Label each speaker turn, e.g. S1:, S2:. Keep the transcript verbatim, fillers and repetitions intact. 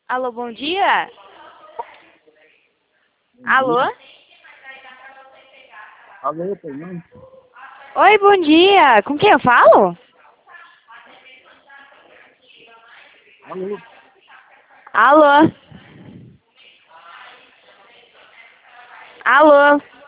S1: Alô, bom dia?
S2: Bom
S1: Alô?
S2: dia. Alô, Fernando?
S1: Oi, bom dia. Com quem eu falo?
S2: Alô?
S1: Alô? Alô?